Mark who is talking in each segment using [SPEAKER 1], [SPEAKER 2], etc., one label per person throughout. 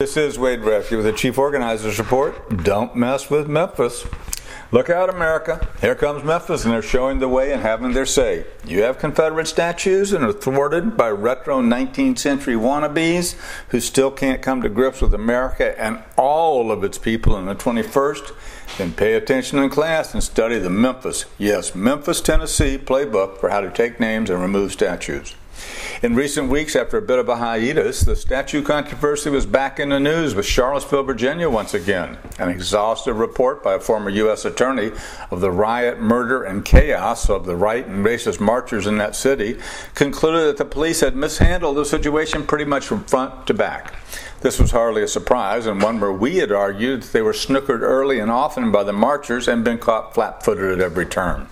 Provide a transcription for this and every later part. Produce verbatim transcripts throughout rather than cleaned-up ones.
[SPEAKER 1] This is Wade Rathke with the Chief Organizers Report. Don't mess with Memphis. Look out, America. Here comes Memphis, and they're showing the way and having their say. You have Confederate statues and are thwarted by retro nineteenth century wannabes who still can't come to grips with America and all of its people in the twenty-first. Then pay attention in class and study the Memphis, yes, Memphis, Tennessee playbook for how to take names and remove statues. In recent weeks, after a bit of a hiatus, the statue controversy was back in the news with Charlottesville, Virginia once again. An exhaustive report by a former U S attorney of the riot, murder, and chaos of the right and racist marchers in that city concluded that the police had mishandled the situation pretty much from front to back. This was hardly a surprise, and one where we had argued that they were snookered early and often by the marchers and been caught flat-footed at every turn.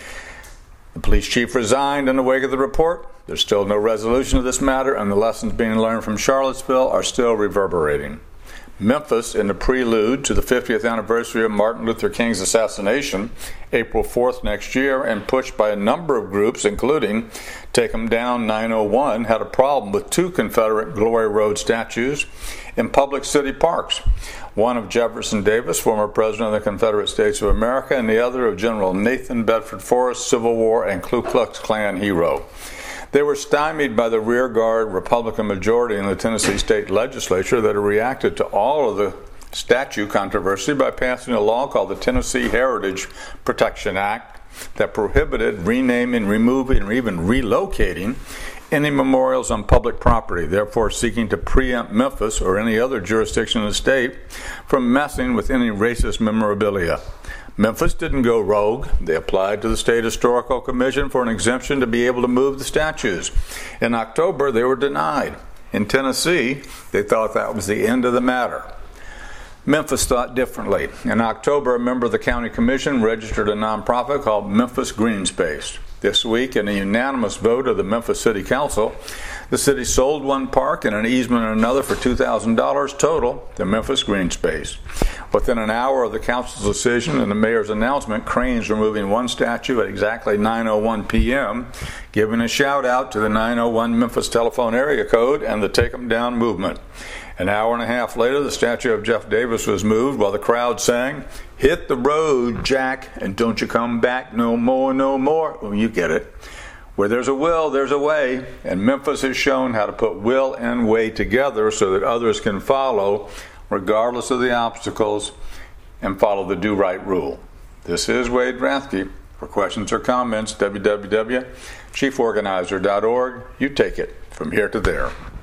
[SPEAKER 1] The police chief resigned in the wake of the report. There's still no resolution of this matter, and the lessons being learned from Charlottesville are still reverberating. Memphis, in the prelude to the fiftieth anniversary of Martin Luther King's assassination, April fourth next year, and pushed by a number of groups, including Take 'em Down nine oh one, had a problem with two Confederate Glory Road statues in public city parks. One of Jefferson Davis, former president of the Confederate States of America, and the other of General Nathan Bedford Forrest, Civil War and Ku Klux Klan hero. They were stymied by the rear guard Republican majority in the Tennessee state legislature that had reacted to all of the statue controversy by passing a law called the Tennessee Heritage Protection Act that prohibited renaming, removing, or even relocating any memorials on public property, therefore seeking to preempt Memphis or any other jurisdiction in the state from messing with any racist memorabilia. Memphis didn't go rogue. They applied to the State Historical Commission for an exemption to be able to move the statues. In October, they were denied. In Tennessee, they thought that was the end of the matter. Memphis thought differently. In October, a member of the county commission registered a nonprofit called Memphis Green Space. This week, in a unanimous vote of the Memphis City Council, the city sold one park and an easement in another for two thousand dollars total to Memphis Green Space. Within an hour of the council's decision and the mayor's announcement, Crane's removing one statue at exactly nine oh one p.m., giving a shout out to the nine oh one Memphis telephone area code and the Take 'em Down movement. An hour and a half later, the statue of Jeff Davis was moved while the crowd sang, "Hit the road, Jack, and don't you come back no more, no more." Well, you get it. Where there's a will, there's a way, and Memphis has shown how to put will and way together so that others can follow, regardless of the obstacles, and follow the do-right rule. This is Wade Rathke. For questions or comments, w w w dot chief organizer dot org. You take it from here to there.